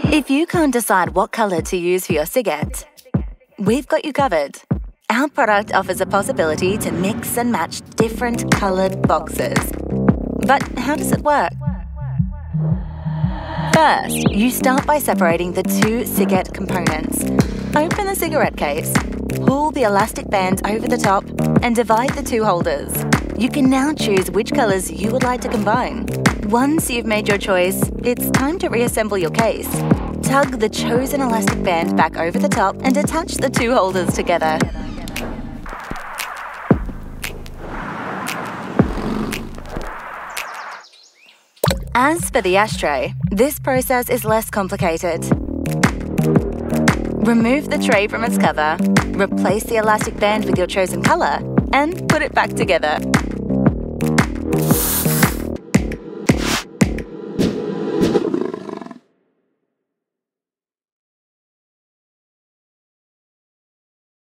If you can't decide what colour to use for your cigarette, we've got you covered. Our product offers a possibility to mix and match different coloured boxes. But how does it work? First, you start by separating the two cigarette components. Open the cigarette case, pull the elastic band over the top, and divide the two holders. You can now choose which colours you would like to combine. Once you've made your choice, it's time to reassemble your case. Tug the chosen elastic band back over the top and attach the two holders together. As for the ashtray, this process is less complicated. Remove the tray from its cover, replace the elastic band with your chosen colour, and put it back together.